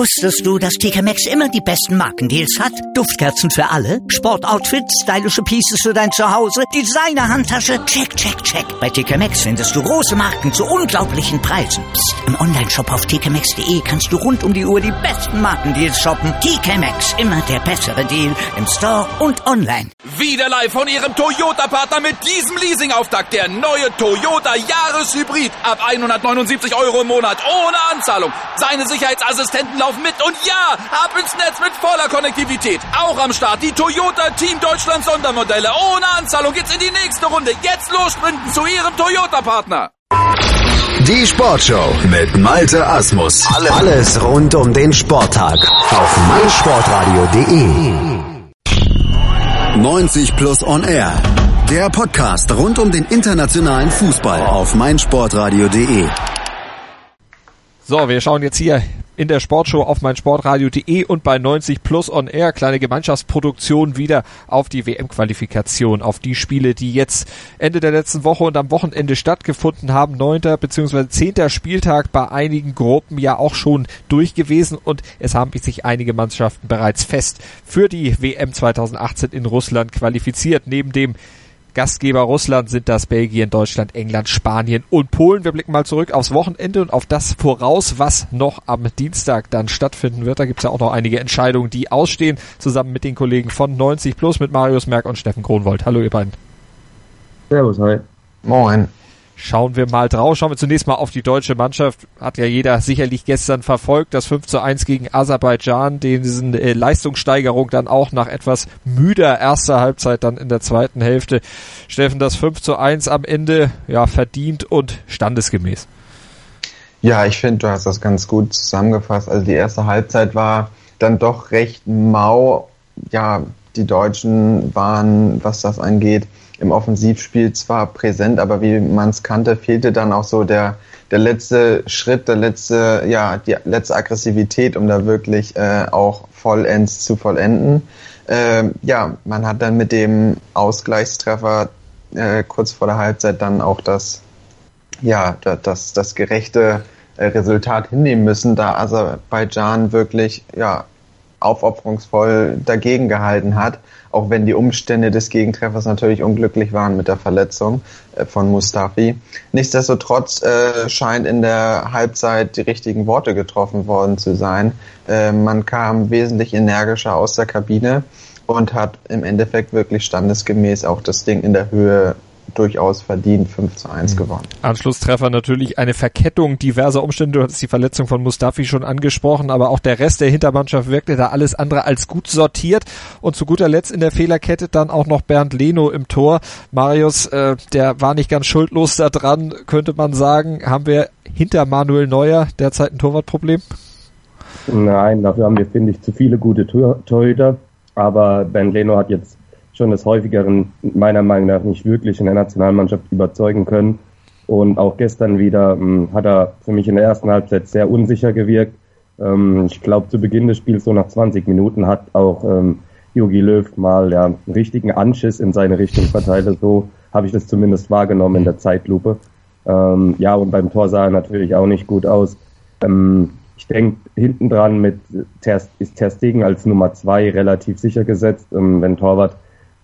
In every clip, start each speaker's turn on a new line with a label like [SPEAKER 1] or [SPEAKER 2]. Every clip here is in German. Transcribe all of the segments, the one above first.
[SPEAKER 1] Wusstest du, dass TK Maxx immer die besten Markendeals hat? Duftkerzen für alle, Sportoutfits, stylische Pieces für dein Zuhause, Designer-Handtasche, check, check, check. Bei TK Maxx findest du große Marken zu unglaublichen Preisen. Psst. Im Onlineshop auf tkmaxx.de kannst du rund um die Uhr die besten Markendeals shoppen. TK Maxx, immer der bessere Deal im Store und online.
[SPEAKER 2] Wieder live von Ihrem Toyota-Partner mit diesem Leasing-Auftakt. Der neue Toyota Jahreshybrid. Ab 179 € im Monat. Ohne Anzahlung. Seine Sicherheitsassistenten laufen mit. Und ja, ab ins Netz mit voller Konnektivität. Auch am Start die Toyota Team Deutschland Sondermodelle. Ohne Anzahlung geht's in die nächste Runde. Jetzt los sprinten zu Ihrem Toyota-Partner.
[SPEAKER 3] Die Sportshow mit Malte Asmus. Alles rund um den Sporttag auf meinsportradio.de. 90 Plus on Air. Der Podcast rund um den internationalen Fußball auf meinsportradio.de.
[SPEAKER 4] So, wir schauen jetzt hier in der Sportshow auf meinsportradio.de und bei 90 Plus on Air, kleine Gemeinschaftsproduktion, wieder auf die WM-Qualifikation, auf die Spiele, die jetzt Ende der letzten Woche und am Wochenende stattgefunden haben. 9. bzw. 10. Spieltag bei einigen Gruppen ja auch schon durch gewesen und es haben sich einige Mannschaften bereits fest für die WM 2018 in Russland qualifiziert. Neben dem Gastgeber Russland sind das Belgien, Deutschland, England, Spanien und Polen. Wir blicken mal zurück aufs Wochenende und auf das voraus, was noch am Dienstag dann stattfinden wird. Da gibt es ja auch noch einige Entscheidungen, die ausstehen, zusammen mit den Kollegen von 90 Plus, mit Marius Merck und Steffen Kronwoldt. Hallo ihr beiden.
[SPEAKER 5] Servus, hi. Moin.
[SPEAKER 4] Schauen wir mal drauf. Schauen wir zunächst mal auf die deutsche Mannschaft. Hat ja jeder sicherlich gestern verfolgt. Das 5:1 gegen Aserbaidschan. Diesen Leistungssteigerung dann auch nach etwas müder erster Halbzeit dann in der zweiten Hälfte. Steffen, das 5:1 am Ende, ja, verdient und standesgemäß.
[SPEAKER 5] Ja, ich finde, du hast das ganz gut zusammengefasst. Also die erste Halbzeit war dann doch recht mau. Ja, die Deutschen waren, was das angeht, im Offensivspiel zwar präsent, aber wie man es kannte, fehlte dann auch so der letzte Schritt, die letzte Aggressivität, um da wirklich auch vollends zu vollenden. Man hat dann mit dem Ausgleichstreffer kurz vor der Halbzeit dann auch das gerechte Resultat hinnehmen müssen, da Aserbaidschan wirklich aufopferungsvoll dagegen gehalten hat, auch wenn die Umstände des Gegentreffers natürlich unglücklich waren mit der Verletzung von Mustafi. Nichtsdestotrotz scheint in der Halbzeit die richtigen Worte getroffen worden zu sein. Man kam wesentlich energischer aus der Kabine und hat im Endeffekt wirklich standesgemäß auch das Ding in der Höhe durchaus verdient 5:1 gewonnen.
[SPEAKER 4] Anschlusstreffer natürlich eine Verkettung diverser Umstände. Du hattest die Verletzung von Mustafi schon angesprochen, aber auch der Rest der Hintermannschaft wirkte da alles andere als gut sortiert. Und zu guter Letzt in der Fehlerkette dann auch noch Bernd Leno im Tor. Marius, der war nicht ganz schuldlos da dran, könnte man sagen. Haben wir hinter Manuel Neuer derzeit ein Torwartproblem?
[SPEAKER 6] Nein, dafür haben wir, finde ich, zu viele gute Torhüter. Aber Bernd Leno hat jetzt schon des Häufigeren meiner Meinung nach nicht wirklich in der Nationalmannschaft überzeugen können. Und auch gestern wieder hat er für mich in der ersten Halbzeit sehr unsicher gewirkt. Ich glaube, zu Beginn des Spiels, so nach 20 Minuten, hat auch Jogi Löw mal einen richtigen Anschiss in seine Richtung verteilt. So habe ich das zumindest wahrgenommen in der Zeitlupe. Und beim Tor sah er natürlich auch nicht gut aus. Ich denke, hinten dran ist Ter Stegen als Nummer 2 relativ sicher gesetzt. Wenn Torwart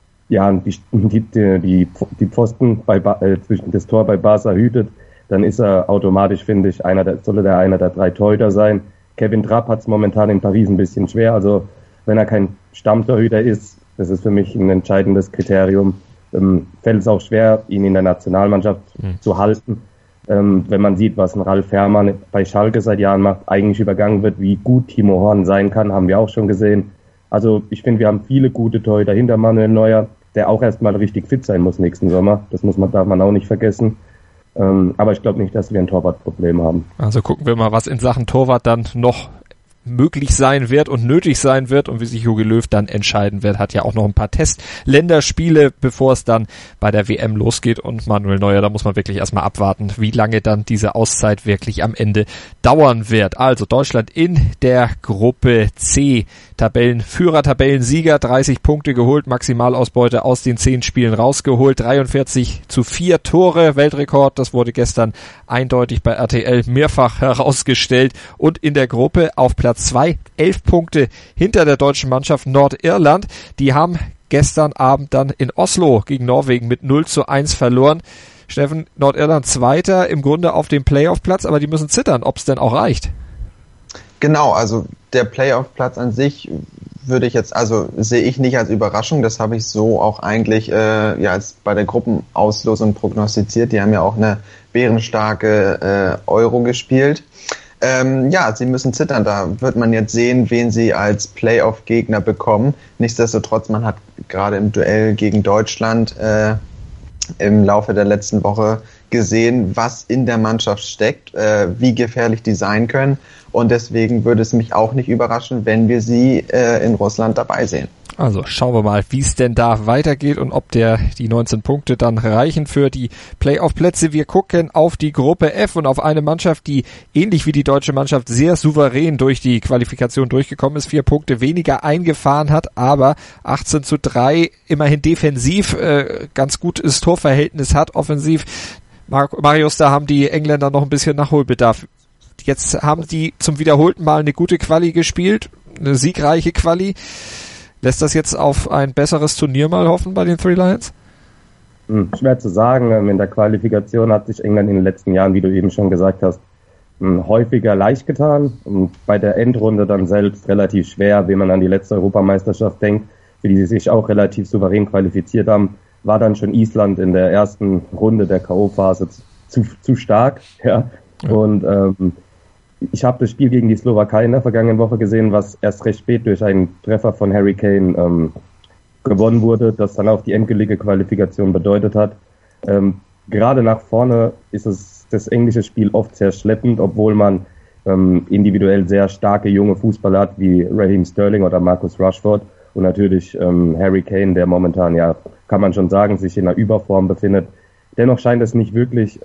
[SPEAKER 6] die Pfosten zwischen das Tor bei Barca hütet, dann ist er automatisch, finde ich, einer der 3 Torhüter sein. Kevin Trapp hat es momentan in Paris ein bisschen schwer. Also wenn er kein Stammtorhüter ist, das ist für mich ein entscheidendes Kriterium, fällt es auch schwer, ihn in der Nationalmannschaft zu halten. Wenn man sieht, was ein Ralf Herrmann bei Schalke seit Jahren macht, eigentlich übergangen wird, wie gut Timo Horn sein kann, haben wir auch schon gesehen. Also ich finde, wir haben viele gute Torhüter hinter Manuel Neuer, der auch erstmal richtig fit sein muss nächsten Sommer. Das darf man auch nicht vergessen. Aber ich glaube nicht, dass wir ein Torwartproblem haben. Also gucken wir mal, was in Sachen Torwart dann noch möglich sein wird und nötig sein wird und wie sich Jogi Löw dann entscheiden wird. Hat ja auch noch ein paar Test-Länderspiele, bevor es dann bei der WM losgeht. Und Manuel Neuer, da muss man wirklich erstmal abwarten, wie lange dann diese Auszeit wirklich am Ende dauern wird. Also Deutschland in der Gruppe C. Tabellenführer, Tabellensieger, 30 Punkte geholt, Maximalausbeute aus den 10 Spielen rausgeholt, 43:4 Tore, Weltrekord, das wurde gestern eindeutig bei RTL mehrfach herausgestellt und in der Gruppe auf Platz
[SPEAKER 4] Platz 2, 11 Punkte hinter der deutschen Mannschaft Nordirland. Die haben gestern Abend dann in Oslo gegen Norwegen mit 0-1 verloren. Steffen, Nordirland Zweiter, im Grunde auf dem Playoff-Platz, aber die müssen zittern, ob es denn auch reicht.
[SPEAKER 5] Genau, also der Playoff-Platz an sich sehe ich nicht als Überraschung. Das habe ich so auch eigentlich als bei der Gruppenauslosung prognostiziert. Die haben ja auch eine bärenstarke Euro gespielt. Sie müssen zittern. Da wird man jetzt sehen, wen sie als Playoff-Gegner bekommen. Nichtsdestotrotz, man hat gerade im Duell gegen Deutschland im Laufe der letzten Woche gesehen, was in der Mannschaft steckt, wie gefährlich die sein können. Und deswegen würde es mich auch nicht überraschen, wenn wir sie in Russland dabei sehen.
[SPEAKER 4] Also schauen wir mal, wie es denn da weitergeht und ob die 19 Punkte dann reichen für die Playoff-Plätze. Wir gucken auf die Gruppe F und auf eine Mannschaft, die ähnlich wie die deutsche Mannschaft sehr souverän durch die Qualifikation durchgekommen ist, 4 Punkte weniger eingefahren hat, aber 18-3 immerhin defensiv ganz gutes Torverhältnis hat, offensiv. Marius, da haben die Engländer noch ein bisschen Nachholbedarf. Jetzt haben die zum wiederholten Mal eine gute Quali gespielt, eine siegreiche Quali. Lässt das jetzt auf ein besseres Turnier mal hoffen bei den Three Lions?
[SPEAKER 6] Schwer zu sagen. In der Qualifikation hat sich England in den letzten Jahren, wie du eben schon gesagt hast, häufiger leicht getan. Und bei der Endrunde dann selbst relativ schwer, wenn man an die letzte Europameisterschaft denkt, für die sie sich auch relativ souverän qualifiziert haben, war dann schon Island in der ersten Runde der K.O.-Phase zu stark. Ja. Und ich habe das Spiel gegen die Slowakei in der vergangenen Woche gesehen, was erst recht spät durch einen Treffer von Harry Kane gewonnen wurde, das dann auch die endgültige Qualifikation bedeutet hat. Gerade nach vorne ist das englische Spiel oft sehr schleppend, obwohl man individuell sehr starke junge Fußballer hat, wie Raheem Sterling oder Marcus Rashford und natürlich Harry Kane, der momentan, ja, kann man schon sagen, sich in einer Überform befindet. Dennoch scheint es nicht wirklich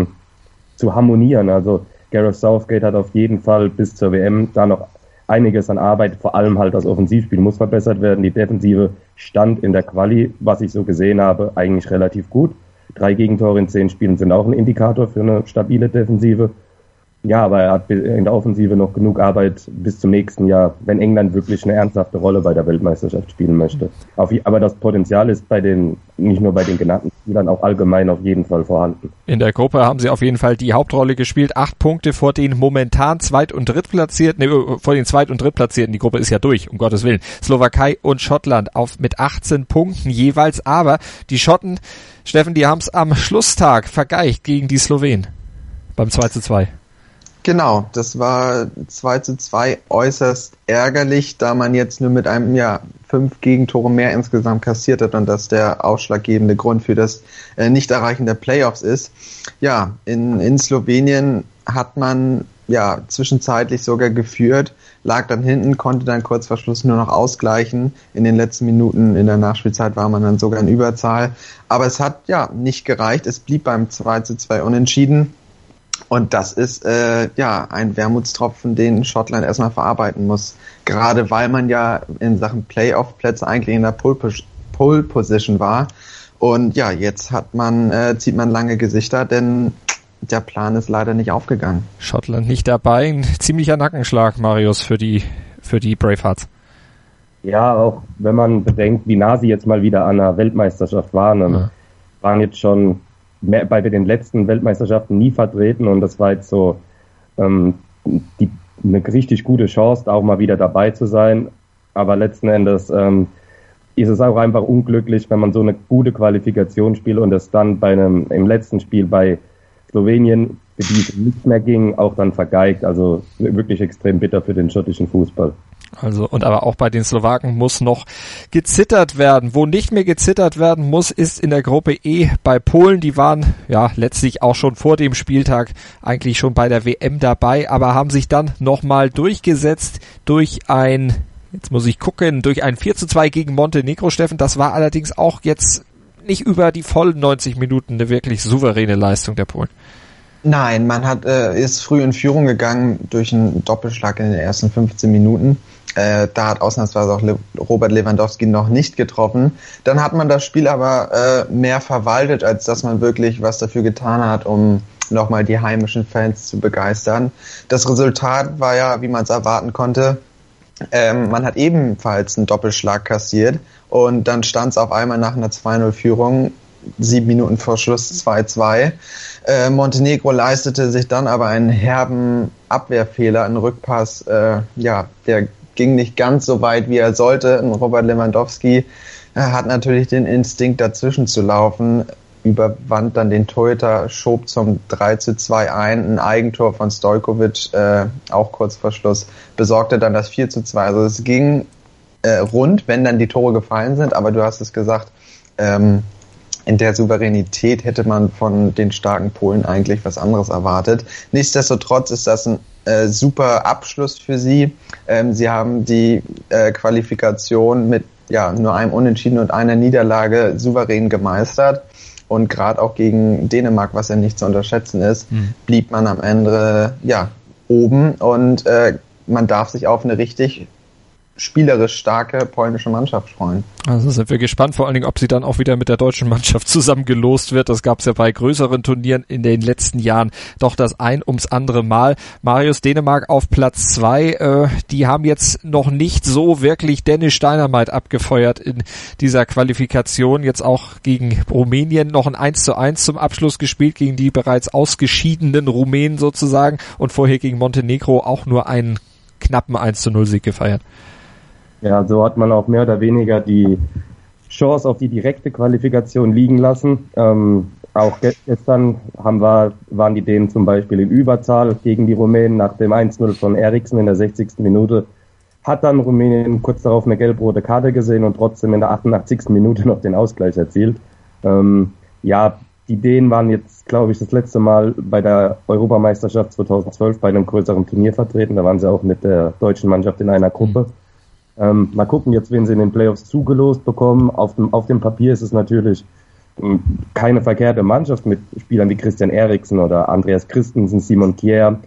[SPEAKER 6] zu harmonieren. Also Gareth Southgate hat auf jeden Fall bis zur WM da noch einiges an Arbeit, vor allem halt das Offensivspiel muss verbessert werden. Die Defensive stand in der Quali, was ich so gesehen habe, eigentlich relativ gut. 3 Gegentore in 10 Spielen sind auch ein Indikator für eine stabile Defensive. Ja, aber er hat in der Offensive noch genug Arbeit bis zum nächsten Jahr, wenn England wirklich eine ernsthafte Rolle bei der Weltmeisterschaft spielen möchte. Aber das Potenzial ist nicht nur bei den genannten Spielern, auch allgemein auf jeden Fall vorhanden.
[SPEAKER 4] In der Gruppe haben sie auf jeden Fall die Hauptrolle gespielt. 8 Punkte vor den momentan Zweit- und Drittplatzierten, vor den Zweit- und Drittplatzierten. Die Gruppe ist ja durch, um Gottes Willen. Slowakei und Schottland mit 18 Punkten jeweils. Aber die Schotten, Steffen, die haben es am Schlusstag vergeigt gegen die Slowenen beim 2:2.
[SPEAKER 5] Genau, das war 2:2 äußerst ärgerlich, da man jetzt nur mit einem 5 Gegentore mehr insgesamt kassiert hat und das der ausschlaggebende Grund für das Nicht-Erreichen der Playoffs ist. Ja, in Slowenien hat man zwischenzeitlich sogar geführt, lag dann hinten, konnte dann kurz vor Schluss nur noch ausgleichen. In den letzten Minuten in der Nachspielzeit war man dann sogar in Überzahl. Aber es hat nicht gereicht, es blieb beim 2:2 unentschieden. Und das ist ein Wermutstropfen, den Schottland erstmal verarbeiten muss. Gerade weil man ja in Sachen Playoff-Plätze eigentlich in der Pole-Position war. Und jetzt zieht man lange Gesichter, denn der Plan ist leider nicht aufgegangen.
[SPEAKER 4] Schottland nicht dabei, ein ziemlicher Nackenschlag, Marius, für die Bravehearts.
[SPEAKER 6] Ja, auch wenn man bedenkt, wie nah sie jetzt mal wieder an einer Weltmeisterschaft waren, waren jetzt schon bei den letzten Weltmeisterschaften nie vertreten und das war jetzt so eine richtig gute Chance, auch mal wieder dabei zu sein. Aber letzten Endes ist es auch einfach unglücklich, wenn man so eine gute Qualifikation spielt und es dann im letzten Spiel bei Slowenien, für die es nicht mehr ging, auch dann vergeigt. Also wirklich extrem bitter für den schottischen Fußball.
[SPEAKER 4] Aber auch bei den Slowaken muss noch gezittert werden. Wo nicht mehr gezittert werden muss, ist in der Gruppe E bei Polen. Die waren letztlich auch schon vor dem Spieltag eigentlich schon bei der WM dabei, aber haben sich dann nochmal durchgesetzt durch ein 4:2 gegen Montenegro, Steffen. Das war allerdings auch jetzt nicht über die vollen 90 Minuten eine wirklich souveräne Leistung der Polen.
[SPEAKER 5] Nein, man ist früh in Führung gegangen durch einen Doppelschlag in den ersten 15 Minuten. Da hat ausnahmsweise auch Robert Lewandowski noch nicht getroffen. Dann hat man das Spiel aber mehr verwaltet, als dass man wirklich was dafür getan hat, um nochmal die heimischen Fans zu begeistern. Das Resultat war ja, wie man es erwarten konnte, man hat ebenfalls einen Doppelschlag kassiert und dann stand es auf einmal nach einer 2-0-Führung, 7 Minuten vor Schluss 2-2. Montenegro leistete sich dann aber einen herben Abwehrfehler, einen Rückpass, der ging nicht ganz so weit, wie er sollte. Und Robert Lewandowski hat natürlich den Instinkt, dazwischen zu laufen, überwand dann den Torhüter, schob zum 3-2 ein Eigentor von Stojkovic, auch kurz vor Schluss, besorgte dann das 4-2. Also es ging rund, wenn dann die Tore gefallen sind, aber du hast es gesagt, in der Souveränität hätte man von den starken Polen eigentlich was anderes erwartet. Nichtsdestotrotz ist das ein super Abschluss für sie. Sie haben die Qualifikation mit nur einem Unentschieden und einer Niederlage souverän gemeistert. Und gerade auch gegen Dänemark, was ja nicht zu unterschätzen ist, blieb man am Ende oben. Und man darf sich auf eine richtig spielerisch starke polnische Mannschaft freuen.
[SPEAKER 4] Also sind wir gespannt, vor allen Dingen, ob sie dann auch wieder mit der deutschen Mannschaft zusammengelost wird. Das gab es ja bei größeren Turnieren in den letzten Jahren doch das ein ums andere Mal. Marius, Dänemark auf Platz 2, die haben jetzt noch nicht so wirklich Dennis Dynamite abgefeuert in dieser Qualifikation. Jetzt auch gegen Rumänien noch ein 1:1 zum Abschluss gespielt, gegen die bereits ausgeschiedenen Rumänen sozusagen, und vorher gegen Montenegro auch nur einen knappen 1:0-Sieg gefeiert.
[SPEAKER 6] Ja, so hat man auch mehr oder weniger die Chance auf die direkte Qualifikation liegen lassen. Auch gestern waren die Dänen zum Beispiel in Überzahl gegen die Rumänen nach dem 1:0 von Eriksen in der 60. Minute. Hat dann Rumänien kurz darauf eine gelb-rote Karte gesehen und trotzdem in der 88. Minute noch den Ausgleich erzielt. Die Dänen waren jetzt, glaube ich, das letzte Mal bei der Europameisterschaft 2012 bei einem größeren Turnier vertreten. Da waren sie auch mit der deutschen Mannschaft in einer Gruppe. Mal gucken jetzt, wen sie in den Playoffs zugelost bekommen. Auf dem Papier ist es natürlich keine verkehrte Mannschaft mit Spielern wie Christian Eriksen oder Andreas Christensen, Simon Kjær,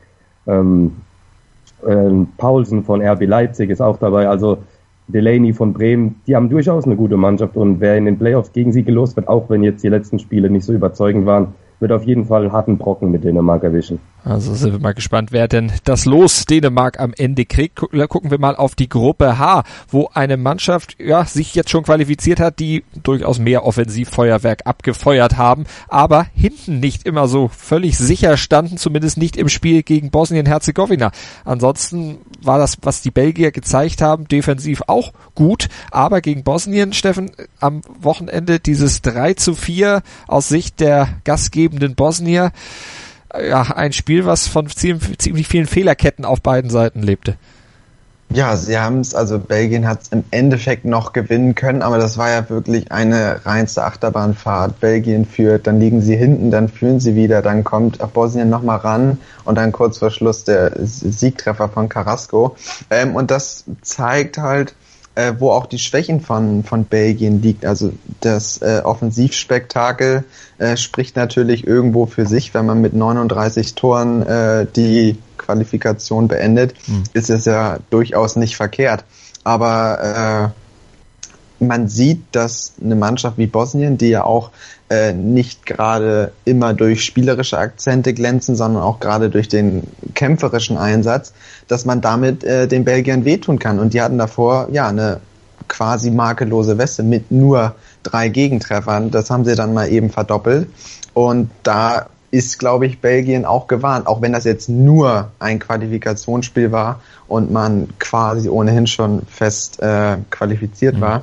[SPEAKER 6] Paulsen von RB Leipzig ist auch dabei, also Delaney von Bremen, die haben durchaus eine gute Mannschaft, und wer in den Playoffs gegen sie gelost wird, auch wenn jetzt die letzten Spiele nicht so überzeugend waren, wird auf jeden Fall harten Brocken mit Dänemark erwischen.
[SPEAKER 4] Also sind wir mal gespannt, wer denn das Los Dänemark am Ende kriegt. Gucken wir mal auf die Gruppe H, wo eine Mannschaft sich jetzt schon qualifiziert hat, die durchaus mehr Offensivfeuerwerk abgefeuert haben, aber hinten nicht immer so völlig sicher standen, zumindest nicht im Spiel gegen Bosnien-Herzegowina. Ansonsten war das, was die Belgier gezeigt haben, defensiv auch gut, aber gegen Bosnien, Steffen, am Wochenende dieses 3:4 aus Sicht der gastgebenden Bosnier, ein Spiel, was von ziemlich vielen Fehlerketten auf beiden Seiten lebte.
[SPEAKER 5] Ja, sie haben es, also Belgien hat es im Endeffekt noch gewinnen können, aber das war ja wirklich eine reinste Achterbahnfahrt. Belgien führt, dann liegen sie hinten, dann führen sie wieder, dann kommt Bosnien nochmal ran und dann kurz vor Schluss der Siegtreffer von Carrasco. Und das zeigt halt, wo auch die Schwächen von Belgien liegt. Also das Offensivspektakel spricht natürlich irgendwo für sich, wenn man mit 39 Toren die Qualifikation beendet, ist es ja durchaus nicht verkehrt. Aber man sieht, dass eine Mannschaft wie Bosnien, die ja auch nicht gerade immer durch spielerische Akzente glänzen, sondern auch gerade durch den kämpferischen Einsatz, dass man damit den Belgiern wehtun kann. Und die hatten davor eine quasi makellose Weste mit nur 3 Gegentreffern. Das haben sie dann mal eben verdoppelt. Und da ist, glaube ich, Belgien auch gewarnt, auch wenn das jetzt nur ein Qualifikationsspiel war und man quasi ohnehin schon fest qualifiziert war,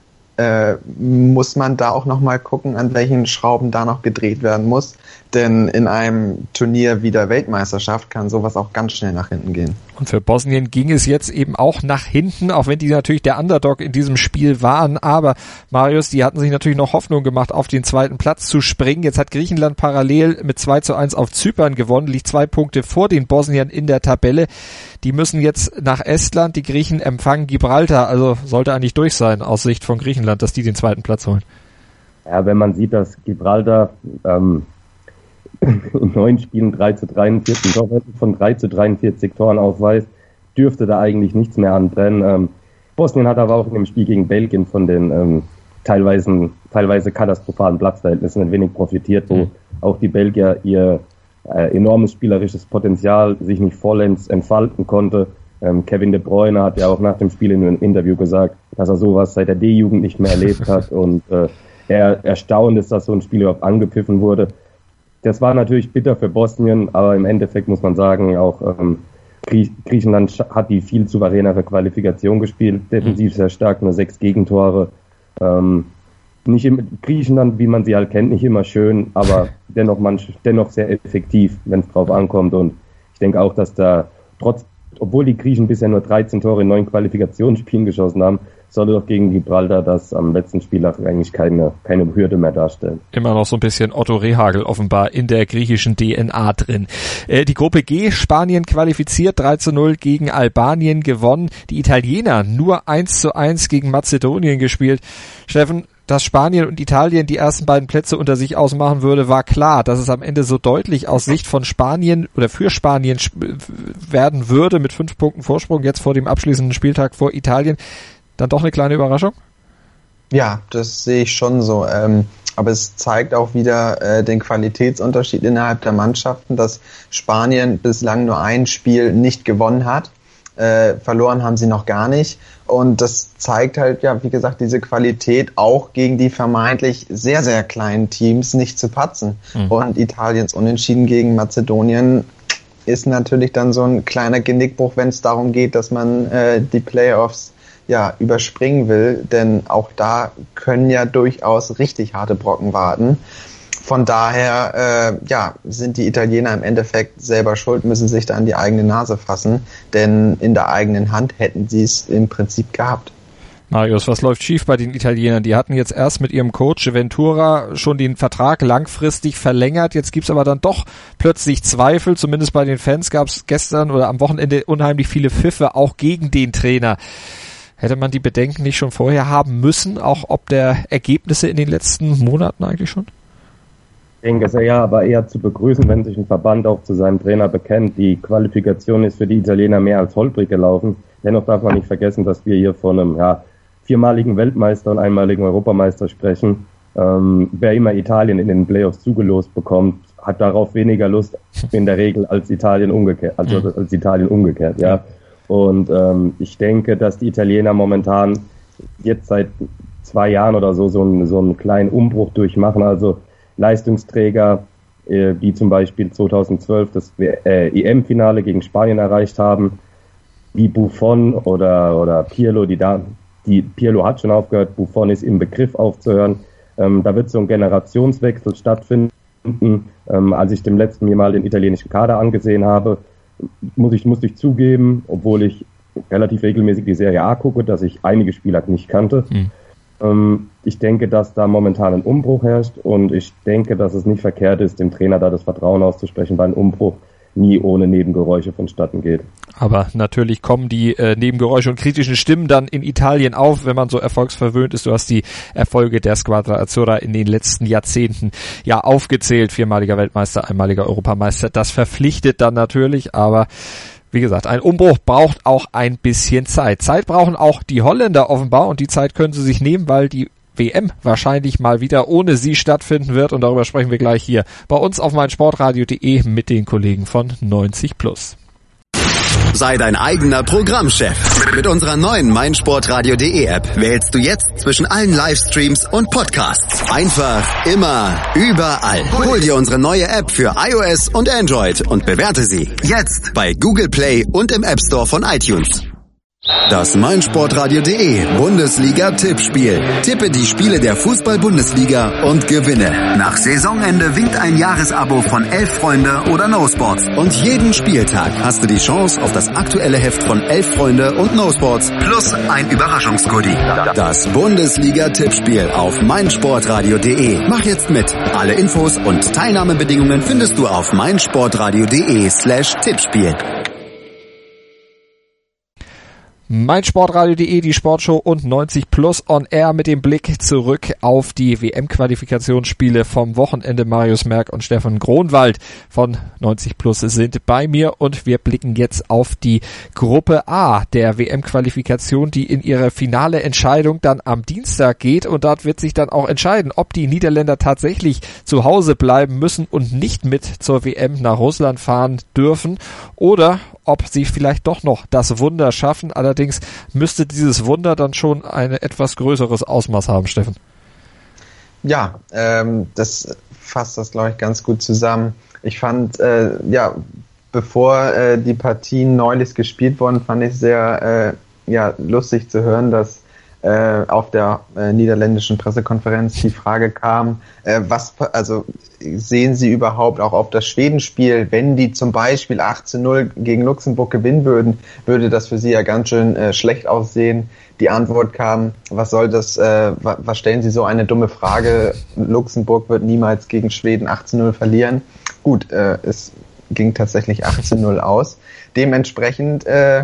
[SPEAKER 5] muss man da auch nochmal gucken, an welchen Schrauben da noch gedreht werden muss. Denn in einem Turnier wie der Weltmeisterschaft kann sowas auch ganz schnell nach hinten gehen.
[SPEAKER 4] Und für Bosnien ging es jetzt eben auch nach hinten, auch wenn die natürlich der Underdog in diesem Spiel waren. Aber Marius, die hatten sich natürlich noch Hoffnung gemacht, auf den zweiten Platz zu springen. Jetzt hat Griechenland parallel mit 2:1 auf Zypern gewonnen, liegt 2 Punkte vor den Bosniern in der Tabelle. Die müssen jetzt nach Estland, die Griechen empfangen Gibraltar. Also sollte eigentlich durch sein aus Sicht von Griechenland, dass die den zweiten Platz holen.
[SPEAKER 6] Ja, wenn man sieht, dass Gibraltar in 9 Spielen 3:43 Torwerten von 3:43 Toren aufweist, dürfte da eigentlich nichts mehr anbrennen. Bosnien hat aber auch in dem Spiel gegen Belgien von den teilweise katastrophalen Platzverhältnissen ein wenig profitiert, wo auch die Belgier ihr enormes spielerisches Potenzial sich nicht vollends entfalten konnte. Kevin De Bruyne hat ja auch nach dem Spiel in einem Interview gesagt, dass er sowas seit der D-Jugend nicht mehr erlebt hat und er erstaunt ist, dass so ein Spiel überhaupt angepfiffen wurde. Das war natürlich bitter für Bosnien, aber im Endeffekt muss man sagen, auch Griechenland hat die viel souveränere Qualifikation gespielt, defensiv sehr stark, nur 6 Gegentore. Nicht im Griechenland, wie man sie halt kennt, nicht immer schön, aber dennoch sehr effektiv, wenn es drauf ankommt. Und ich denke auch, dass da obwohl die Griechen bisher nur 13 Tore in 9 Qualifikationsspielen geschossen haben, sollte doch gegen Gibraltar das am letzten Spieltag eigentlich keine Hürde mehr darstellen. Immer
[SPEAKER 4] noch so ein bisschen Otto Rehhagel offenbar in der griechischen DNA drin. Die Gruppe G, Spanien qualifiziert, 3:0 gegen Albanien gewonnen. Die Italiener nur 1:1 gegen Mazedonien gespielt. Steffen, dass Spanien und Italien die ersten beiden Plätze unter sich ausmachen würde, war klar. Dass es am Ende so deutlich aus Sicht von Spanien oder für Spanien werden würde mit 5 Punkten Vorsprung jetzt vor dem abschließenden Spieltag vor Italien, dann doch eine kleine Überraschung?
[SPEAKER 5] Ja, das sehe ich schon so. Aber es zeigt auch wieder den Qualitätsunterschied innerhalb der Mannschaften, dass Spanien bislang nur ein Spiel nicht gewonnen hat. Verloren haben sie noch gar nicht. Und das zeigt halt, ja, wie gesagt, diese Qualität auch gegen die vermeintlich sehr, sehr kleinen Teams nicht zu patzen. Und Italiens Unentschieden gegen Mazedonien ist natürlich dann so ein kleiner Genickbruch, wenn es darum geht, dass man die Playoffs überspringen will, denn auch da können ja durchaus richtig harte Brocken warten. Von daher sind die Italiener im Endeffekt selber schuld, müssen sich da an die eigene Nase fassen, denn in der eigenen Hand hätten sie es im Prinzip gehabt.
[SPEAKER 4] Marius, was läuft schief bei den Italienern? Die hatten jetzt erst mit ihrem Coach Ventura schon den Vertrag langfristig verlängert, jetzt gibt's aber dann doch plötzlich Zweifel, zumindest bei den Fans gab es gestern oder am Wochenende unheimlich viele Pfiffe, auch gegen den Trainer. Hätte man die Bedenken nicht schon vorher haben müssen, auch ob der Ergebnisse in den letzten Monaten eigentlich schon?
[SPEAKER 6] Ich denke, es ist ja aber eher zu begrüßen, wenn sich ein Verband auch zu seinem Trainer bekennt. Die Qualifikation ist für die Italiener mehr als holprig gelaufen. Dennoch darf man nicht vergessen, dass wir hier von einem 4-maligen Weltmeister und einmaligen Europameister sprechen. Wer immer Italien in den Playoffs zugelost bekommt, hat darauf weniger Lust in der Regel als Italien umgekehrt. Ja. Und ich denke, dass die Italiener momentan jetzt seit 2 Jahren oder so einen kleinen Umbruch durchmachen. Also Leistungsträger, die zum Beispiel 2012 das EM-Finale gegen Spanien erreicht haben, wie Buffon oder Pirlo, Pirlo hat schon aufgehört, Buffon ist im Begriff aufzuhören. Da wird so ein Generationswechsel stattfinden. Als ich dem letzten Mal den italienischen Kader angesehen habe, muss ich zugeben, obwohl ich relativ regelmäßig die Serie A gucke, dass ich einige Spieler nicht kannte. Ich denke, dass da momentan ein Umbruch herrscht und ich denke, dass es nicht verkehrt ist, dem Trainer da das Vertrauen auszusprechen, weil ein Umbruch nie ohne Nebengeräusche vonstatten geht.
[SPEAKER 4] Aber natürlich kommen die Nebengeräusche und kritischen Stimmen dann in Italien auf, wenn man so erfolgsverwöhnt ist. Du hast die Erfolge der Squadra Azzurra in den letzten Jahrzehnten aufgezählt. 4-maliger Weltmeister, einmaliger Europameister. Das verpflichtet dann natürlich, aber wie gesagt, ein Umbruch braucht auch ein bisschen Zeit. Zeit brauchen auch die Holländer offenbar und die Zeit können sie sich nehmen, weil die WM wahrscheinlich mal wieder ohne sie stattfinden wird und darüber sprechen wir gleich hier bei uns auf meinsportradio.de mit den Kollegen von 90+.
[SPEAKER 3] Sei dein eigener Programmchef. Mit unserer neuen meinsportradio.de App wählst du jetzt zwischen allen Livestreams und Podcasts. Einfach, immer, überall. Hol dir unsere neue App für iOS und Android und bewerte sie jetzt bei Google Play und im App Store von iTunes. Das meinsportradio.de Bundesliga-Tippspiel. Tippe die Spiele der Fußball-Bundesliga und gewinne. Nach Saisonende winkt ein Jahresabo von 11 Freunde oder No Sports. Und jeden Spieltag hast du die Chance auf das aktuelle Heft von 11 Freunde und No Sports plus ein Überraschungsgoodie. Das Bundesliga-Tippspiel auf meinsportradio.de. Mach jetzt mit. Alle Infos und Teilnahmebedingungen findest du auf meinsportradio.de/Tippspiel.
[SPEAKER 4] meinsportradio.de, die Sportshow und 90 Plus on Air mit dem Blick zurück auf die WM-Qualifikationsspiele vom Wochenende. Marius Merck und Stefan Gronwald von 90 Plus sind bei mir und wir blicken jetzt auf die Gruppe A der WM-Qualifikation, die in ihre finale Entscheidung dann am Dienstag geht, und dort wird sich dann auch entscheiden, ob die Niederländer tatsächlich zu Hause bleiben müssen und nicht mit zur WM nach Russland fahren dürfen oder ob sie vielleicht doch noch das Wunder schaffen. Allerdings müsste dieses Wunder dann schon ein etwas größeres Ausmaß haben, Steffen.
[SPEAKER 5] Ja, das fasst das, glaube ich, ganz gut zusammen. Ich fand, bevor die Partien neulich gespielt wurden, fand ich sehr lustig zu hören, dass auf der niederländischen Pressekonferenz die Frage kam, sehen Sie überhaupt auch auf das Schwedenspiel, wenn die zum Beispiel 8-0 gegen Luxemburg gewinnen würden, würde das für Sie ja ganz schön schlecht aussehen. Die Antwort kam, was soll das, was stellen Sie so eine dumme Frage, Luxemburg wird niemals gegen Schweden 8-0 verlieren. Gut, es ging tatsächlich 18-0 aus. Dementsprechend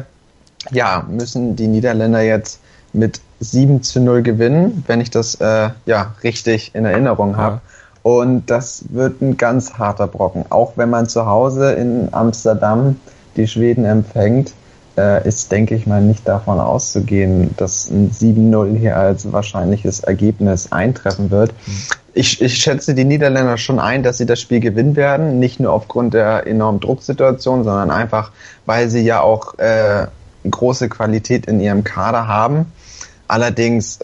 [SPEAKER 5] müssen die Niederländer jetzt mit 7-0 gewinnen, wenn ich das richtig in Erinnerung habe. Ja. Und das wird ein ganz harter Brocken. Auch wenn man zu Hause in Amsterdam die Schweden empfängt, ist, denke ich mal, nicht davon auszugehen, dass ein 7-0 hier als wahrscheinliches Ergebnis eintreffen wird. Ich schätze die Niederländer schon ein, dass sie das Spiel gewinnen werden, nicht nur aufgrund der enormen Drucksituation, sondern einfach, weil sie ja auch große Qualität in ihrem Kader haben. Allerdings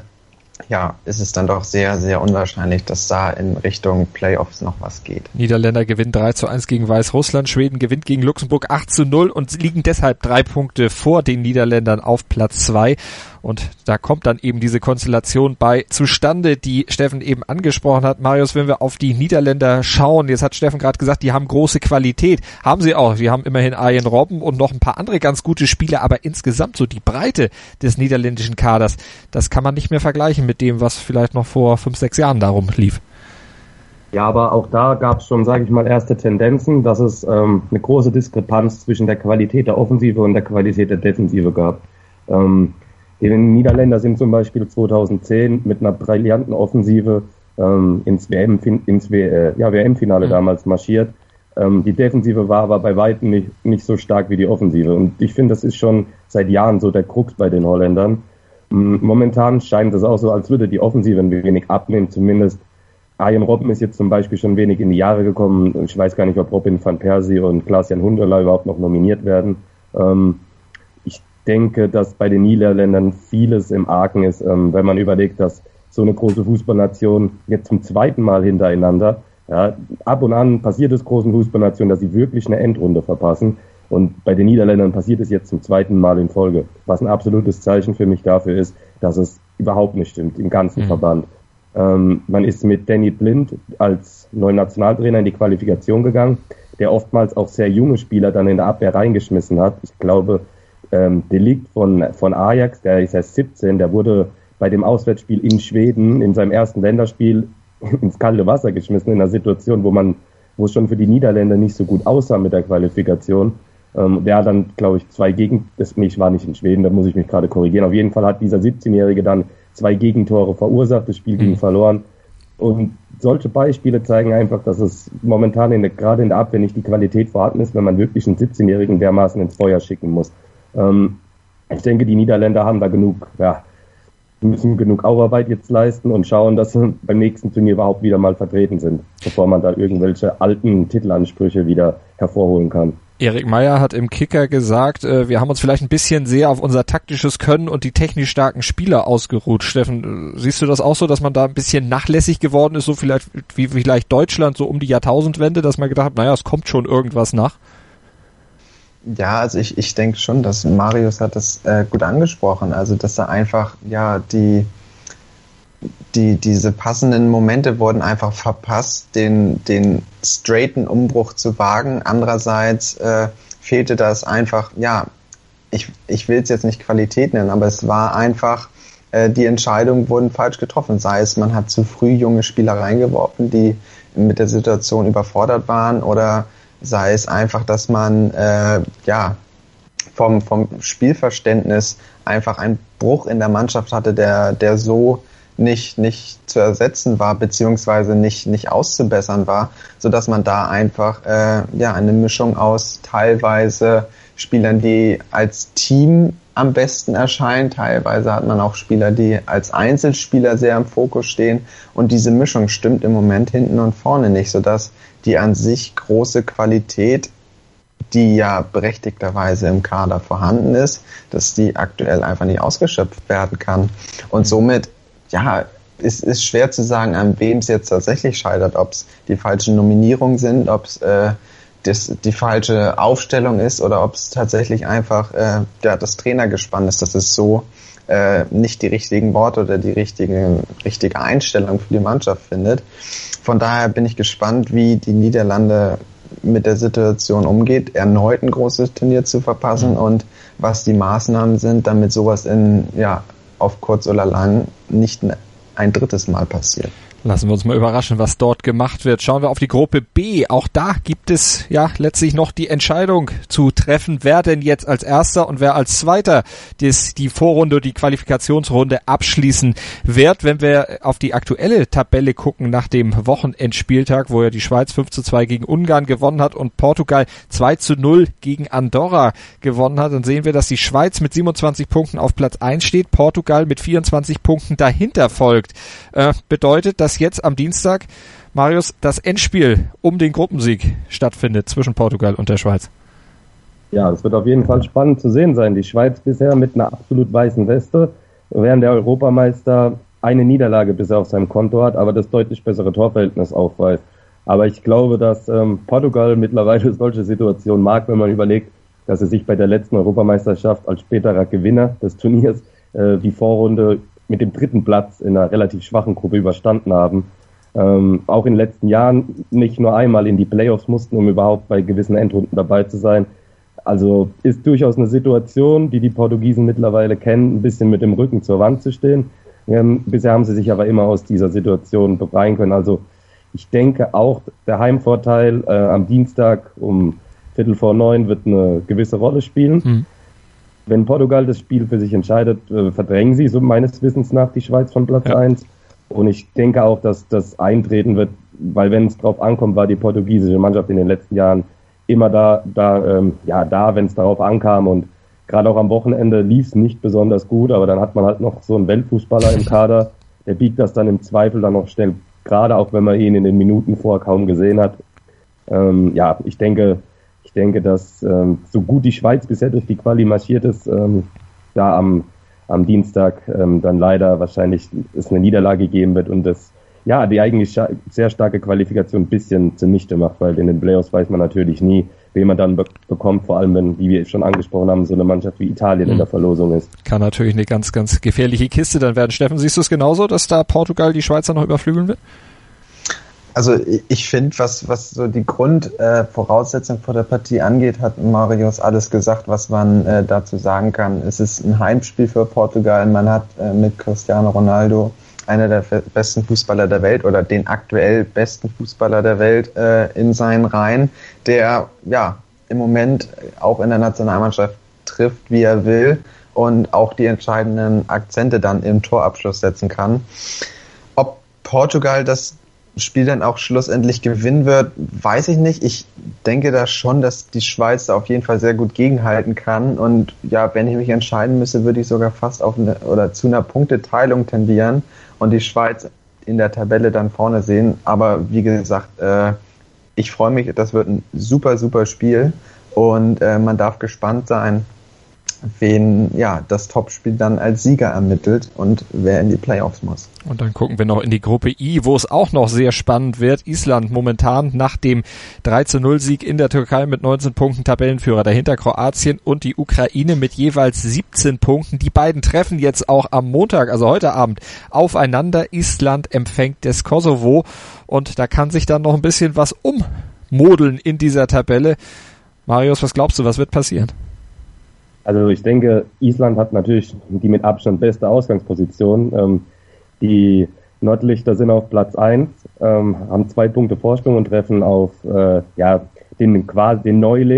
[SPEAKER 5] ist es dann doch sehr, sehr unwahrscheinlich, dass da in Richtung Playoffs noch was geht.
[SPEAKER 4] Niederländer gewinnen 3-1 gegen Weißrussland, Schweden gewinnt gegen Luxemburg 8-0 und liegen deshalb 3 Punkte vor den Niederländern auf Platz 2. Und da kommt dann eben diese Konstellation bei zustande, die Steffen eben angesprochen hat. Marius, wenn wir auf die Niederländer schauen, jetzt hat Steffen gerade gesagt, die haben große Qualität. Haben sie auch. Die haben immerhin Arjen Robben und noch ein paar andere ganz gute Spieler, aber insgesamt so die Breite des niederländischen Kaders, das kann man nicht mehr vergleichen mit dem, was vielleicht noch vor 5-6 Jahren darum lief.
[SPEAKER 6] Ja, aber auch da gab es schon, sage ich mal, erste Tendenzen, dass es eine große Diskrepanz zwischen der Qualität der Offensive und der Qualität der Defensive gab. Die Niederländer sind zum Beispiel 2010 mit einer brillanten Offensive ins WM-Finale damals marschiert. Die Defensive war aber bei weitem nicht so stark wie die Offensive. Und ich finde, das ist schon seit Jahren so der Krux bei den Holländern. Momentan scheint es auch so, als würde die Offensive ein wenig abnehmen. Zumindest Arjen Robben ist jetzt zum Beispiel schon wenig in die Jahre gekommen. Ich weiß gar nicht, ob Robin van Persie und Klaas-Jan Huntelaar überhaupt noch nominiert werden. Ich denke, dass bei den Niederländern vieles im Argen ist, wenn man überlegt, dass so eine große Fußballnation jetzt zum zweiten Mal hintereinander, ab und an passiert es großen Fußballnationen, dass sie wirklich eine Endrunde verpassen. Und bei den Niederländern passiert es jetzt zum zweiten Mal in Folge, was ein absolutes Zeichen für mich dafür ist, dass es überhaupt nicht stimmt im ganzen Verband. Man ist mit Danny Blind als neuen Nationaltrainer in die Qualifikation gegangen, der oftmals auch sehr junge Spieler dann in der Abwehr reingeschmissen hat. Ich glaube, De Ligt von Ajax, der ist erst 17, der wurde bei dem Auswärtsspiel in Schweden in seinem ersten Länderspiel ins kalte Wasser geschmissen, in einer Situation, wo es schon für die Niederländer nicht so gut aussah mit der Qualifikation. Der hat dann, glaube ich, ich war nicht in Schweden, da muss ich mich gerade korrigieren. Auf jeden Fall hat dieser 17-Jährige dann 2 Gegentore verursacht, das Spiel ging verloren. Und solche Beispiele zeigen einfach, dass es momentan gerade in der Abwehr nicht die Qualität vorhanden ist, wenn man wirklich einen 17-Jährigen dermaßen ins Feuer schicken muss. Ich denke, die Niederländer haben da müssen genug Aufarbeit jetzt leisten und schauen, dass sie beim nächsten Turnier überhaupt wieder mal vertreten sind, bevor man da irgendwelche alten Titelansprüche wieder hervorholen kann.
[SPEAKER 4] Erik Meyer hat im Kicker gesagt, wir haben uns vielleicht ein bisschen sehr auf unser taktisches Können und die technisch starken Spieler ausgeruht. Steffen, siehst du das auch so, dass man da ein bisschen nachlässig geworden ist, so wie vielleicht Deutschland so um die Jahrtausendwende, dass man gedacht hat, es kommt schon irgendwas nach?
[SPEAKER 5] Ja, also ich denke schon, dass Marius hat das gut angesprochen, also dass er einfach, diese passenden Momente wurden einfach verpasst, den straighten Umbruch zu wagen. Andererseits fehlte das einfach, ich will es jetzt nicht Qualität nennen, aber es war einfach, die Entscheidungen wurden falsch getroffen. Sei es, man hat zu früh junge Spieler reingeworfen, die mit der Situation überfordert waren, oder sei es einfach, dass man vom Spielverständnis einfach einen Bruch in der Mannschaft hatte, der so nicht zu ersetzen war, beziehungsweise nicht auszubessern war, sodass man da einfach eine Mischung aus teilweise Spielern, die als Team am besten erscheinen, teilweise hat man auch Spieler, die als Einzelspieler sehr im Fokus stehen, und diese Mischung stimmt im Moment hinten und vorne nicht, sodass die an sich große Qualität, die ja berechtigterweise im Kader vorhanden ist, dass die aktuell einfach nicht ausgeschöpft werden kann. Und somit, es ist schwer zu sagen, an wem es jetzt tatsächlich scheitert, ob es die falschen Nominierungen sind, ob es die falsche Aufstellung ist oder ob es tatsächlich einfach das Trainergespann ist, dass es so nicht die richtigen Worte oder die richtige Einstellung für die Mannschaft findet. Von daher bin ich gespannt, wie die Niederlande mit der Situation umgeht, erneut ein großes Turnier zu verpassen und was die Maßnahmen sind, damit sowas auf kurz oder lang nicht ein drittes Mal passiert.
[SPEAKER 4] Lassen wir uns mal überraschen, was dort gemacht wird. Schauen wir auf die Gruppe B. Auch da gibt es letztlich noch die Entscheidung zu treffen, wer denn jetzt als Erster und wer als Zweiter die Vorrunde, die Qualifikationsrunde abschließen wird. Wenn wir auf die aktuelle Tabelle gucken nach dem Wochenendspieltag, wo ja die Schweiz 5:2 gegen Ungarn gewonnen hat und Portugal 2:0 gegen Andorra gewonnen hat, dann sehen wir, dass die Schweiz mit 27 Punkten auf Platz 1 steht, Portugal mit 24 Punkten dahinter folgt. Bedeutet, dass jetzt am Dienstag, Marius, das Endspiel um den Gruppensieg stattfindet zwischen Portugal und der Schweiz.
[SPEAKER 6] Ja, es wird auf jeden Fall spannend zu sehen sein. Die Schweiz bisher mit einer absolut weißen Weste, während der Europameister eine Niederlage bisher auf seinem Konto hat, aber das deutlich bessere Torverhältnis aufweist. Aber ich glaube, dass Portugal mittlerweile solche Situationen mag, wenn man überlegt, dass sie sich bei der letzten Europameisterschaft als späterer Gewinner des Turniers die Vorrunde mit dem 3. Platz in einer relativ schwachen Gruppe überstanden haben. Auch in den letzten Jahren nicht nur einmal in die Playoffs mussten, um überhaupt bei gewissen Endrunden dabei zu sein. Also ist durchaus eine Situation, die Portugiesen mittlerweile kennen, ein bisschen mit dem Rücken zur Wand zu stehen. Bisher haben sie sich aber immer aus dieser Situation befreien können. Also ich denke auch, der Heimvorteil am Dienstag um 8:45 wird eine gewisse Rolle spielen. Wenn Portugal das Spiel für sich entscheidet, verdrängen sie so meines Wissens nach die Schweiz von Platz 1. Und ich denke auch, dass das eintreten wird, weil wenn es drauf ankommt, war die portugiesische Mannschaft in den letzten Jahren immer da, wenn es darauf ankam. Und gerade auch am Wochenende lief es nicht besonders gut, aber dann hat man halt noch so einen Weltfußballer im Kader, der biegt das dann im Zweifel dann noch schnell, gerade auch wenn man ihn in den Minuten vorher kaum gesehen hat. Ich denke, dass so gut die Schweiz bisher durch die Quali marschiert ist, da am Dienstag dann leider wahrscheinlich es eine Niederlage geben wird und das die eigentlich sehr starke Qualifikation ein bisschen zunichte macht, weil in den Playoffs weiß man natürlich nie, wen man dann bekommt, vor allem wenn, wie wir schon angesprochen haben, so eine Mannschaft wie Italien in der Verlosung ist.
[SPEAKER 4] Kann natürlich eine ganz, ganz gefährliche Kiste dann werden. Steffen, siehst du es genauso, dass da Portugal die Schweizer noch überflügeln wird?
[SPEAKER 5] Also ich finde, was so die Grundvoraussetzung vor der Partie angeht, hat Marius alles gesagt, was man dazu sagen kann. Es ist ein Heimspiel für Portugal. Man hat mit Cristiano Ronaldo einer der besten Fußballer der Welt oder den aktuell besten Fußballer der Welt in seinen Reihen, der im Moment auch in der Nationalmannschaft trifft, wie er will und auch die entscheidenden Akzente dann im Torabschluss setzen kann. Ob Portugal das Spiel dann auch schlussendlich gewinnen wird, weiß ich nicht. Ich denke da schon, dass die Schweiz da auf jeden Fall sehr gut gegenhalten kann und wenn ich mich entscheiden müsste, würde ich sogar fast zu einer Punkteteilung tendieren und die Schweiz in der Tabelle dann vorne sehen. Aber wie gesagt, ich freue mich, das wird ein super, super Spiel und man darf gespannt sein, wen das Topspiel dann als Sieger ermittelt und wer in die Playoffs muss.
[SPEAKER 4] Und dann gucken wir noch in die Gruppe I, wo es auch noch sehr spannend wird. Island momentan nach dem 3:0-Sieg in der Türkei mit 19 Punkten Tabellenführer. Dahinter Kroatien und die Ukraine mit jeweils 17 Punkten. Die beiden treffen jetzt auch am Montag, also heute Abend, aufeinander. Island empfängt das Kosovo und da kann sich dann noch ein bisschen was ummodeln in dieser Tabelle. Marius, was glaubst du, was wird passieren?
[SPEAKER 6] Also ich denke, Island hat natürlich die mit Abstand beste Ausgangsposition. Die Nordlichter sind auf Platz 1, haben 2 Punkte Vorsprung und treffen auf den Neuling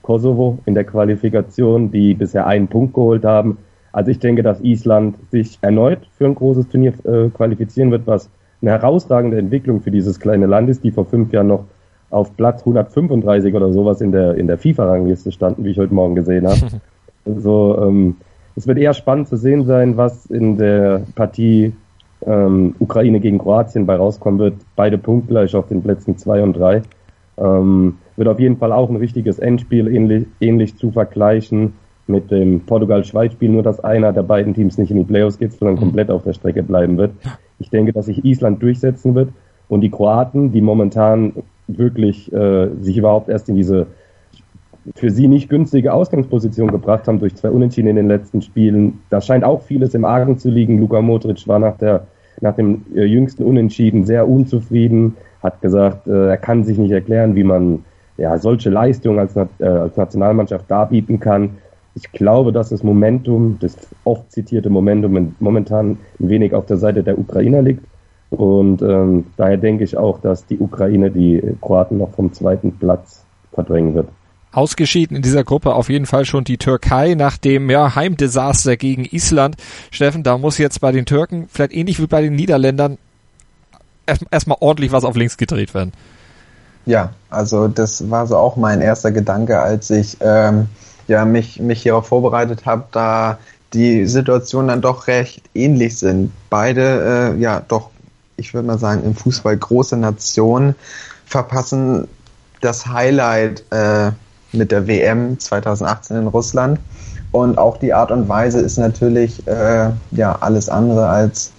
[SPEAKER 6] Kosovo in der Qualifikation, die bisher einen Punkt geholt haben. Also ich denke, dass Island sich erneut für ein großes Turnier qualifizieren wird, was eine herausragende Entwicklung für dieses kleine Land ist, die vor 5 Jahren noch auf Platz 135 oder sowas in der FIFA-Rangliste standen, wie ich heute Morgen gesehen habe. Also es wird eher spannend zu sehen sein, was in der Partie Ukraine gegen Kroatien bei rauskommen wird. Beide punktgleich auf den Plätzen 2 und 3. Wird auf jeden Fall auch ein richtiges Endspiel, ähnlich zu vergleichen mit dem Portugal-Schweiz-Spiel, nur dass einer der beiden Teams nicht in die Playoffs geht, sondern komplett auf der Strecke bleiben wird. Ich denke, dass sich Island durchsetzen wird und die Kroaten, die momentan wirklich sich überhaupt erst in diese für sie nicht günstige Ausgangsposition gebracht haben durch 2 Unentschieden in den letzten Spielen. Da scheint auch vieles im Argen zu liegen. Luka Modric war nach dem jüngsten Unentschieden sehr unzufrieden, hat gesagt, er kann sich nicht erklären, wie man solche Leistungen als Nationalmannschaft darbieten kann. Ich glaube, dass das Momentum, das oft zitierte Momentum, momentan ein wenig auf der Seite der Ukrainer liegt. Und daher denke ich auch, dass die Ukraine die Kroaten noch vom 2. Platz verdrängen wird.
[SPEAKER 4] Ausgeschieden in dieser Gruppe auf jeden Fall schon die Türkei nach dem Heimdesaster gegen Island. Steffen, da muss jetzt bei den Türken, vielleicht ähnlich wie bei den Niederländern, erstmal ordentlich was auf links gedreht werden.
[SPEAKER 5] Ja, also das war so auch mein erster Gedanke, als ich mich hierauf vorbereitet habe, da die Situationen dann doch recht ähnlich sind. Beide, ich würde mal sagen, im Fußball große Nationen verpassen das Highlight mit der WM 2018 in Russland. Und auch die Art und Weise ist natürlich alles andere als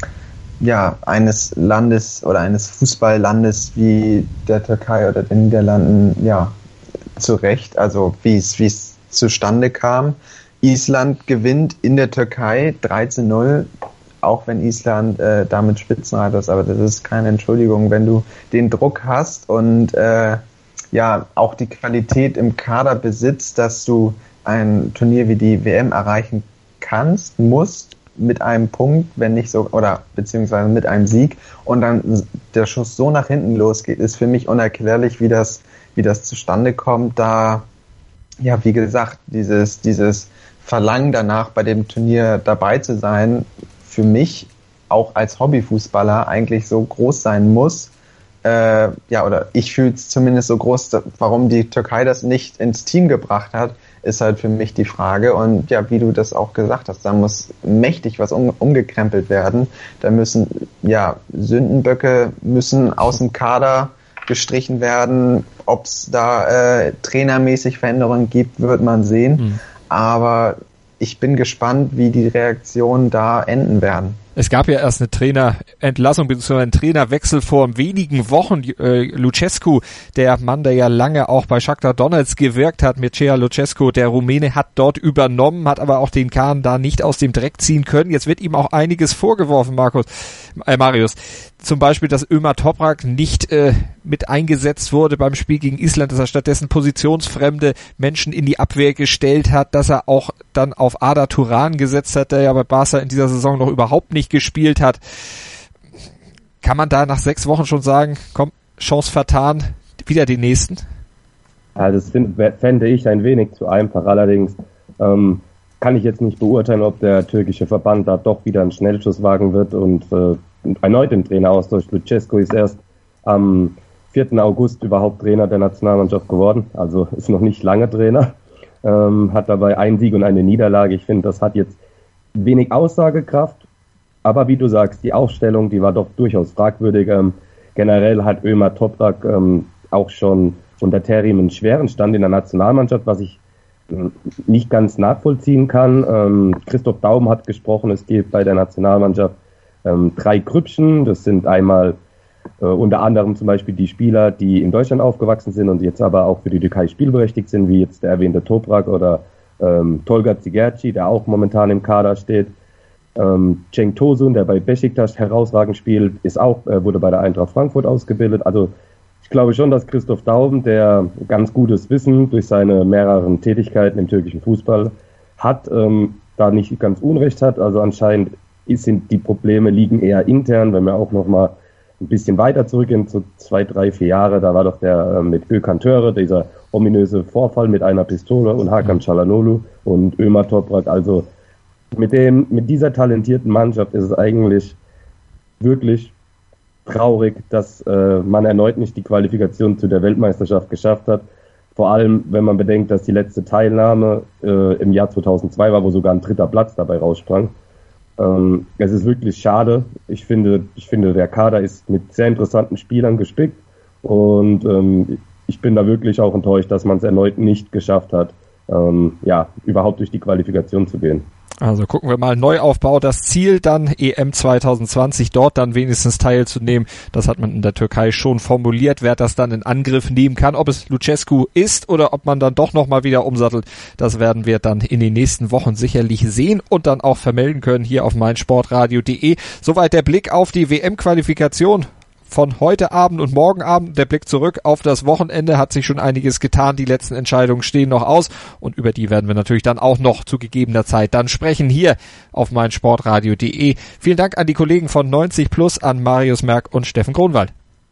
[SPEAKER 5] eines Landes oder eines Fußballlandes wie der Türkei oder den Niederlanden zu Recht, also wie es zustande kam. Island gewinnt in der Türkei 3-0, auch wenn Island damit Spitzenreiter ist, aber das ist keine Entschuldigung, wenn du den Druck hast und auch die Qualität im Kader besitzt, dass du ein Turnier wie die WM erreichen musst mit einem Punkt, wenn nicht so, oder beziehungsweise mit einem Sieg und dann der Schuss so nach hinten losgeht, ist für mich unerklärlich, wie das zustande kommt, da wie gesagt, dieses Verlangen danach, bei dem Turnier dabei zu sein, für mich auch als Hobbyfußballer eigentlich so groß sein muss, oder ich fühle es zumindest so groß, warum die Türkei das nicht ins Team gebracht hat, ist halt für mich die Frage. Und wie du das auch gesagt hast, da muss mächtig was umgekrempelt werden. Da müssen, Sündenböcke müssen aus dem Kader gestrichen werden. Ob es da trainermäßig Veränderungen gibt, wird man sehen. Aber ich bin gespannt, wie die Reaktionen da enden werden.
[SPEAKER 4] Es gab ja erst eine Trainerentlassung bzw. einen Trainerwechsel vor wenigen Wochen. Lucescu, der Mann, der ja lange auch bei Shakhtar Donetsk gewirkt hat, Mircea Lucescu, der Rumäne, hat dort übernommen, hat aber auch den Kahn da nicht aus dem Dreck ziehen können. Jetzt wird ihm auch einiges vorgeworfen, Marius. Zum Beispiel, dass Ömer Toprak nicht mit eingesetzt wurde beim Spiel gegen Island, dass er stattdessen positionsfremde Menschen in die Abwehr gestellt hat, dass er auch dann auf Arda Turan gesetzt hat, der ja bei Barca in dieser Saison noch überhaupt nicht gespielt hat. Kann man da nach 6 Wochen schon sagen, komm, Chance vertan, wieder die nächsten?
[SPEAKER 6] Ja, das fände ich ein wenig zu einfach. Allerdings kann ich jetzt nicht beurteilen, ob der türkische Verband da doch wieder einen Schnellschuss wagen wird und erneut den Traineraustausch. Lucescu ist erst am 4. August überhaupt Trainer der Nationalmannschaft geworden, also ist noch nicht lange Trainer, hat dabei einen Sieg und eine Niederlage. Ich finde, das hat jetzt wenig Aussagekraft, aber wie du sagst, die Aufstellung, die war doch durchaus fragwürdig. Generell hat Ömer Toprak auch schon unter Terim einen schweren Stand in der Nationalmannschaft, was ich nicht ganz nachvollziehen kann. Christoph Daum hat gesprochen, es gibt bei der Nationalmannschaft 3 Grüppchen. Das sind einmal unter anderem zum Beispiel die Spieler, die in Deutschland aufgewachsen sind und jetzt aber auch für die Türkei spielberechtigt sind, wie jetzt der erwähnte Toprak oder Tolga Cigerci, der auch momentan im Kader steht. Cenk Tosun, der bei Beşiktaş herausragend spielt, wurde bei der Eintracht Frankfurt ausgebildet. Also ich glaube schon, dass Christoph Daum, der ganz gutes Wissen durch seine mehreren Tätigkeiten im türkischen Fußball hat, da nicht ganz Unrecht hat. Also anscheinend die Probleme liegen eher intern, wenn wir auch nochmal ein bisschen weiter zurückgehen, so 2, 3, 4 Jahre, da war doch der mit Gökhan Töre, dieser ominöse Vorfall mit einer Pistole und Hakan Çalhanoğlu und Ömer Toprak. Also mit dieser talentierten Mannschaft ist es eigentlich wirklich traurig, dass man erneut nicht die Qualifikation zu der Weltmeisterschaft geschafft hat. Vor allem, wenn man bedenkt, dass die letzte Teilnahme im Jahr 2002 war, wo sogar ein 3. Platz dabei raussprang. Es ist wirklich schade. Ich finde, der Kader ist mit sehr interessanten Spielern gespickt und ich bin da wirklich auch enttäuscht, dass man es erneut nicht geschafft hat, überhaupt durch die Qualifikation zu gehen.
[SPEAKER 4] Also gucken wir mal, Neuaufbau, das Ziel dann EM 2020, dort dann wenigstens teilzunehmen. Das hat man in der Türkei schon formuliert, wer das dann in Angriff nehmen kann. Ob es Lucescu ist oder ob man dann doch nochmal wieder umsattelt, das werden wir dann in den nächsten Wochen sicherlich sehen und dann auch vermelden können hier auf meinsportradio.de. Soweit der Blick auf die WM-Qualifikation von heute Abend und morgen Abend. Der Blick zurück auf das Wochenende, hat sich schon einiges getan. Die letzten Entscheidungen stehen noch aus und über die werden wir natürlich dann auch noch zu gegebener Zeit dann sprechen hier auf meinsportradio.de. Vielen Dank an die Kollegen von 90 Plus, an Marius Merck und Steffen Kronwald.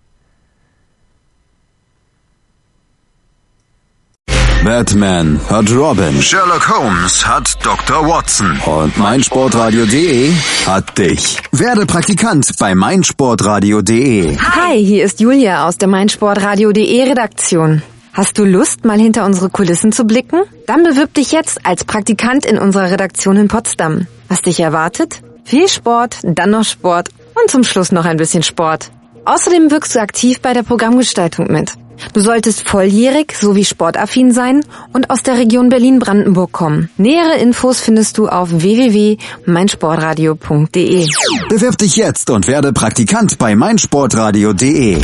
[SPEAKER 3] Batman hat Robin, Sherlock Holmes hat Dr. Watson und meinsportradio.de hat dich. Werde Praktikant bei meinsportradio.de.
[SPEAKER 7] Hi, hier ist Julia aus der meinsportradio.de Redaktion. Hast du Lust, mal hinter unsere Kulissen zu blicken? Dann bewirb dich jetzt als Praktikant in unserer Redaktion in Potsdam. Was dich erwartet? Viel Sport, dann noch Sport und zum Schluss noch ein bisschen Sport. Außerdem wirkst du aktiv bei der Programmgestaltung mit. Du solltest volljährig sowie sportaffin sein und aus der Region Berlin-Brandenburg kommen. Nähere Infos findest du auf www.meinsportradio.de.
[SPEAKER 3] Bewirb dich jetzt und werde Praktikant bei meinsportradio.de.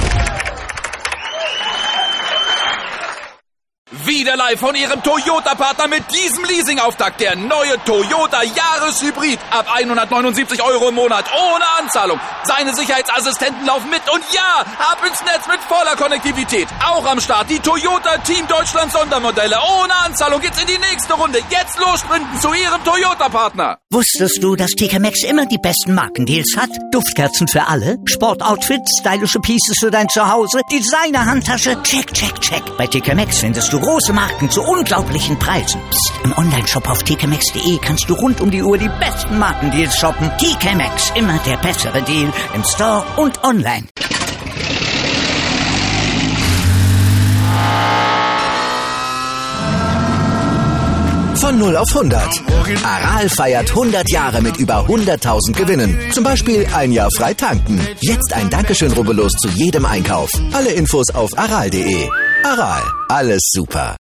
[SPEAKER 2] Wieder live von Ihrem Toyota-Partner mit diesem Leasing-Auftakt. Der neue Toyota Jahreshybrid. Ab 179 € im Monat. Ohne Anzahlung. Seine Sicherheitsassistenten laufen mit. Und ja, ab ins Netz mit voller Konnektivität. Auch am Start die Toyota Team Deutschland Sondermodelle. Ohne Anzahlung geht's in die nächste Runde. Jetzt los sprinten zu Ihrem Toyota-Partner.
[SPEAKER 1] Wusstest du, dass TK Maxx immer die besten Markendeals hat? Duftkerzen für alle, Sportoutfits, stylische Pieces für dein Zuhause, Designer-Handtasche, check, check, check. Bei TK Maxx findest du große Marken zu unglaublichen Preisen. Psst. Im Onlineshop auf tkmaxx.de kannst du rund um die Uhr die besten Markendeals shoppen. TK Maxx, immer der bessere Deal im Store und online.
[SPEAKER 8] Von 0 auf 100. Aral feiert 100 Jahre mit über 100.000 Gewinnen. Zum Beispiel ein Jahr frei tanken. Jetzt ein Dankeschön, rubbellos zu jedem Einkauf. Alle Infos auf aral.de. Aral, alles super.